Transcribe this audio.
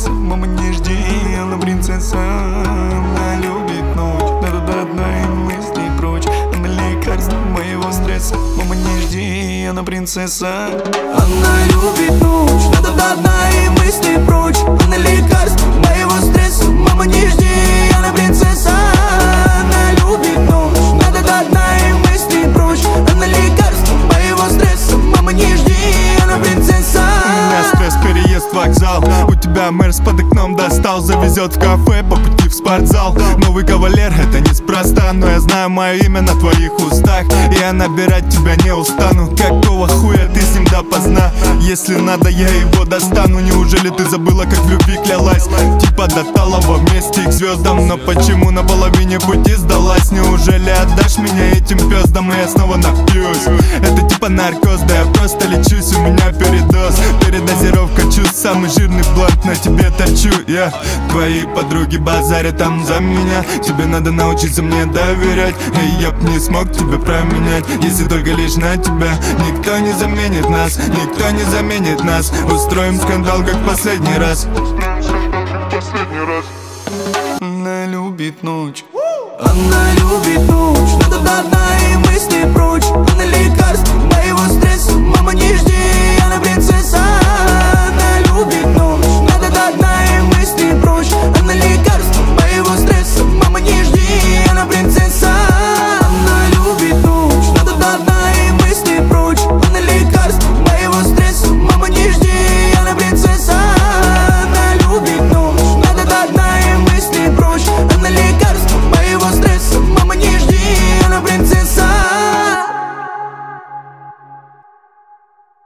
стресса, мама, не жди, она принцесса. Она любит ночь, надо до одной мысли прочь. Она лекарство моего стресса, мама, не жди, она принцесса. Она любит ночь, надо до одной мысли прочь. Она лекарство моего стресса, мама, не жди, она принцесса. Она любит ночь, надо до одной мысли прочь. Она лекарство моего стресса, мама, не жди, она принцесса. У меня стресс, переезд, вокзал. У тебя Мерс под окном достал. Завезет в кафе, по пути в спортзал. Новый кавалер, это неспроста. Но я знаю мое имя на твоих устах. Я набирать тебя не устану. Какого хуя ты с ним допоздна? Если надо, я его достану. Неужели ты забыла, как в любви клялась? Типа до Талова вместе к звездам. Но почему на половине пути сдалась? Неужели отдашь меня этим пёздам? И я снова напьюсь. Это типа наркоз, да я просто лечусь. У меня передоз, передозировка чувств. Самый жирный блант на тебе торчу я. Твои подруги базарят там за меня. Тебе надо научиться мне доверять. И я б не смог тебя променять, если только лишь на тебя. Никто не заменит нас, никто не заменит нас. Устроим скандал, как в последний раз. Она любит ночь, она любит ночь, надо до одной мысли прочь.